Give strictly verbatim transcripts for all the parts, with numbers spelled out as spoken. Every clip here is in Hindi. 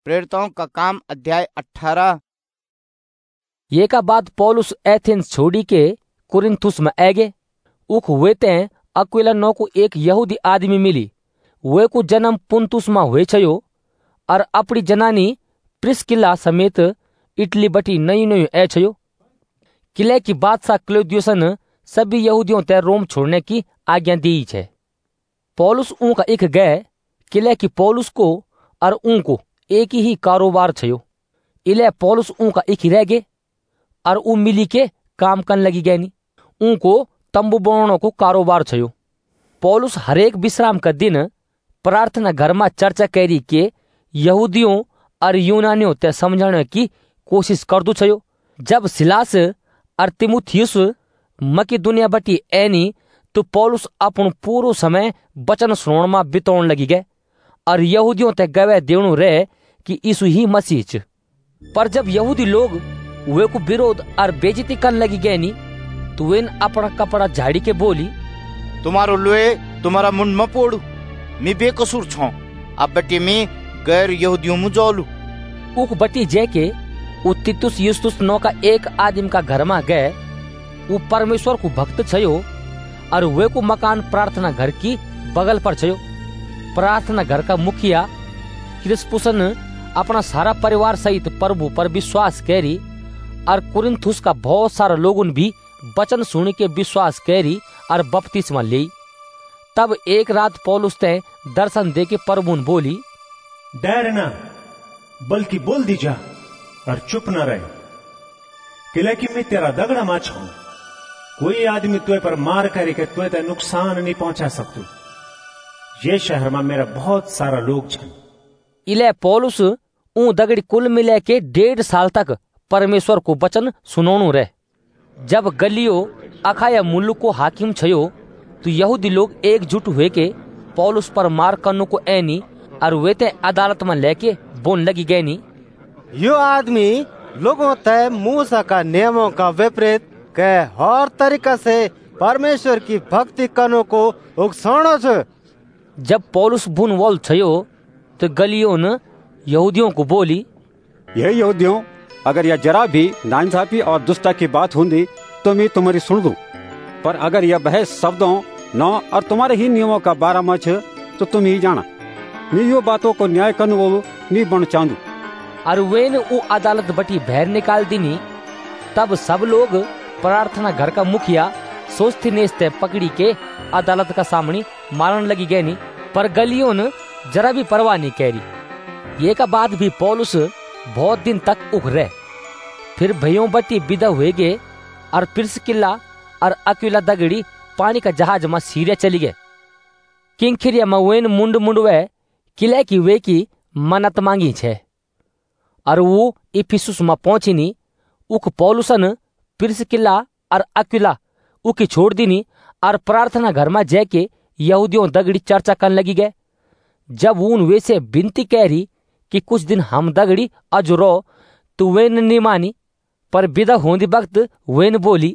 प्रेरितों का काम अध्याय अठारह। ये का बाद पौलुस एथेंस छोड़ी के कुरिन्थुस में आगे। उख हुए ते अक्विला नौ को एक यहूदी आदमी मिली। वे को जन्म पुंतुस में हुए छयो और अपनी जनानी प्रिस्किला समेत इटली बटी नई नई ए छयो। किले की बादशाह क्लौदियुसन सभी यहूदियों ते रोम छोड़ने की आज्ञा दी है। पौलुस ऊँ का एक गए किले की पौलुस को और ऊँ को एक ही कारोबार छयो। इले पौलुस ऊँ का एक ही रह गए और ऊ मिली के काम करने लगी गए नी। ऊँ को तंबू बनाने को कारोबार छयो। पौलुस हरेक विश्राम का दिन प्रार्थना घर में चर्चा करी के यहूदियों और यूनानियों ते समझाने की कोशिश कर दू छयो। जब सिलास और तिमुथियुस मकिदुनिया बटी एनी तो पौलुस अपन पूरो समय वचन सुनाने में बिताने लगी गए और यहूदियों ते गवाह देणु रहे कि यीशु ही मसीह च। पर जब यहूदी लोग वे को विरोध और बेइज्जती करने लगी गए नी तो वे अपना कपड़ा झाड़ी के बोली, तुम्हारो लोए तुम्हारा मुंड में पोड़ू, मैं बेकसूर छो। अब बटी में गैर यहूदियों में जोलू। उख बटी जय के उ तितुस युस्तुस नौ का एक आदमी का घर में गए। वो परमेश्वर को भक्त छयो और वे को मकान प्रार्थना घर की बगल पर छयो। प्रार्थना घर का मुखिया क्रिस्पुसन अपना सारा परिवार सहित प्रभु पर विश्वास करी और कुरिन्थुस का बहुत सारा लोगों भी वचन सुन के विश्वास करी और बपतिस्मा ली। तब एक रात पौलुस ते दर्शन दे के प्रभु ने बोली, डर ना बल्कि बोल दी जा और चुप न रहे, किले कि मैं तेरा दगड़ा माच हूं। कोई आदमी तुए पर मार करे के तुए ते नुकसान नहीं पहुंचा सकतू। ये शहर में मेरा बहुत सारा लोग छन। इले पौलुस ऊ दगड़ी कुल मिले के डेढ़ साल तक परमेश्वर को वचन सुनोनु रहे। जब गलियो अखाया मुल्क को हाकिम छयो तो यहूदी लोग एकजुट हुए के पौलुस पर मार करने को ऐनी और वे ते अदालत में लेके बोन लगी गए नी, यो आदमी लोगों ते मूसा का नियमों का विपरीत के हर तरीका से परमेश्वर की भक्ति करने को उकसानो छ। जब पौलुस बुन वोल छयो तो गलियो ने यहूदियों को बोली, ये यहूदियों, अगर यह जरा भी नाइंसाफी और दुष्टता की बात होंगी तो मैं तुम्हारी सुन दूं। पर अगर यह बहस शब्दों नौ और तुम्हारे ही नियमों का बारह मच तो तुम ही जाना। मैं यो बातों को न्याय करने वालों नहीं बन चाहूँ। और वे ने वो अदालत बटी बहर निकाल दीनी। तब सब लोग प्रार्थना घर का मुखिया सोस्थिनेस ते पकड़ी के अदालत का सामने मारने लगी गए नी। पर गलियों ने जरा भी परवाह नहीं करी। ये का बाद भी पौलुस बहुत दिन तक उख रहे। फिर भैयों बटी विदा हुए गए और प्रिस्किला और अक्विला दगड़ी पानी का जहाज में सीरिया चली गए। किंखिरिया में वेन मुंड मुंडवे किले की वे की मन्नत मांगी छे और वो इफिसुस में पहुंची नी। उख पौलुसन प्रिस्किला और अक्विला उकी छोड़ दीनी और प्रार्थना घर में जाके यहूदियों दगड़ी चर्चा करने लगी गए। जब उन वे से विनती कह रही कि कुछ दिन हम दगड़ी अजुरो तो वेन नहीं मानी। पर विदा होने वक्त वेन बोली,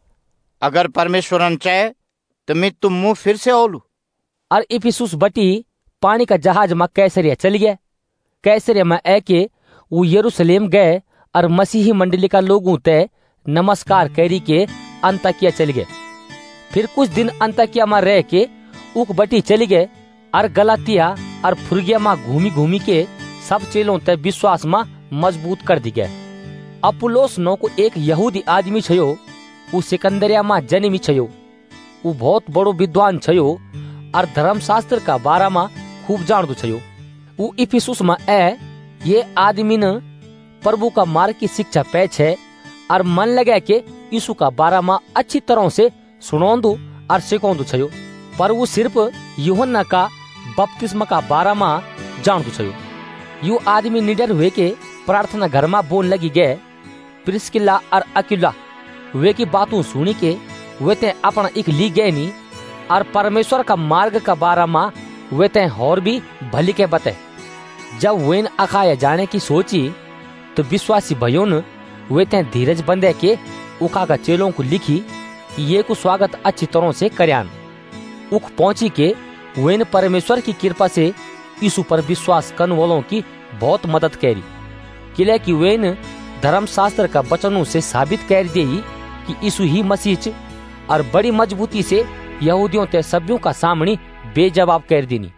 अगर परमेश्वर चाहे तो मैं तुम मुंह फिर से ओलू। और इफिसुस बटी पानी का जहाज में कैसरिया चली गए। कैसरिया में आके वो यरूशलेम गए और मसीही मंडली का लोगों ते नमस्कार करी के अंताकिया चली गए। फिर कुछ दिन अंताकिया में रह के उक बटी चली गए और गलातिया और फ्रुगिया में घूमी घूमी के सब चेलों ते विश्वास में मजबूत कर दी गए। अपुलोस नो को एक यहूदी आदमी छयो, वो सिकंदरिया में जन्मी छयो। वो बहुत बड़ो विद्वान छयो और धर्मशास्त्र का बारा में खूब जानदो छयो। वो इफिसुस में ए ये आदमी ने प्रभु का मार्ग की शिक्षा पे छे और मन लगे के यीशु का बारा में अच्छी तरह से सुनोंदो और सिखोंदो छयो। पर वो सिर्फ यूहन्ना का बपतिस्मा का बारा में जानदो छयो। यू आदमी निडर हुए के प्रार्थना घर में बोल लगी गए। प्रिस्किला और अक्विला वे की बातों सुनी के वे ते अपना एक ली गए नी और परमेश्वर का मार्ग का बारा में वे ते और भी भली के बते। जब वे अखाया जाने की सोची तो विश्वासी भाइयों ने वे ते धीरज बंदे के उखा का चेलों को लिखी कि ये को स्वागत अच्छी तरह से करयान। उख पहुंची के वे परमेश्वर की कृपा से यीशु पर विश्वास करने वालों की बहुत मदद करी, किले कि वेन धर्म शास्त्र का वचनों से साबित कर दे कि यीशु ही मसीह और बड़ी मजबूती से यहूदियों ते सभ्यों का सामने बेजवाब कर देनी।